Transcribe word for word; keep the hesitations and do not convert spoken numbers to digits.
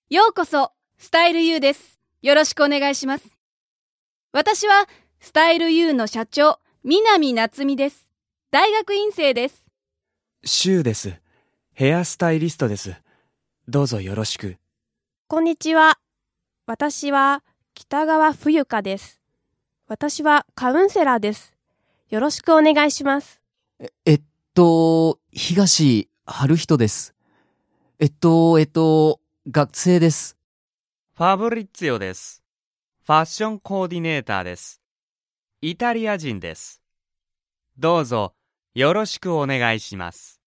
ようこそスタイル ユー です。よろしくお願いします。私はスタイル ユー の社長南夏美です。大学院生です。 シュウです。ヘアスタイリストです。どうぞよろしく。 こんにちは。私は北川冬香です。私はカウンセラーです。よろしくお願いします。 え、えっと、東春人です。えっと、えっと、学生です。 ファブリッツィオです。ファッションコーディネーターです。イタリア人です。どうぞよろしくお願いします。